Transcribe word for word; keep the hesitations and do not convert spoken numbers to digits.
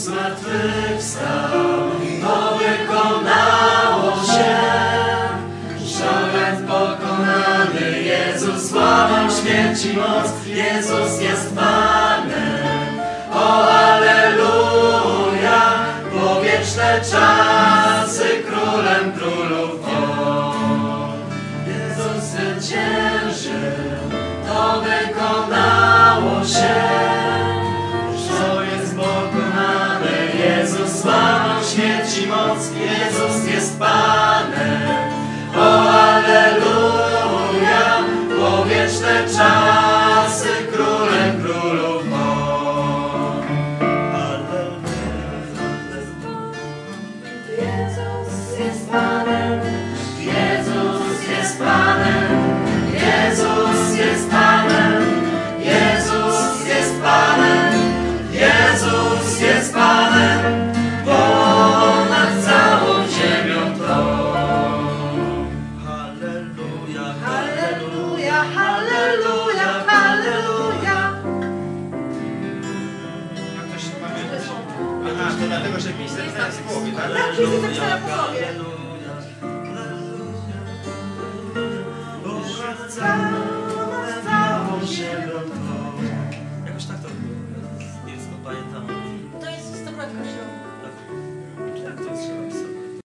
zmartwychwstał, to wykonało się. Żołęd pokonany, Jezus złamał śmierć i moc, Jezus jest Panem. O, alleluja, po wieczne czasy królem królów On. Jezus zwyciężył, to wykonało się. Żołęd pokonany, Jezus złamał śmierć i moc, Jezus jest Panem. O, alleluja, po wieczne czasy królem królów On. Jezus jest Panem, Jezus jest Panem, Jezus jest Panem, Jezus jest Panem, Jezus jest Panem, ponad całą ziemią tą. Halleluja, halleluja, halleluja, halleluja. Jak ktoś pamięta? Aha, to dlatego, że pieśń zaczyna w głowie, tak? Tak, pieśń zaczyna w głowie. Ponad całą ziemią tą. Jakoś tak to było. Nie pamiętam.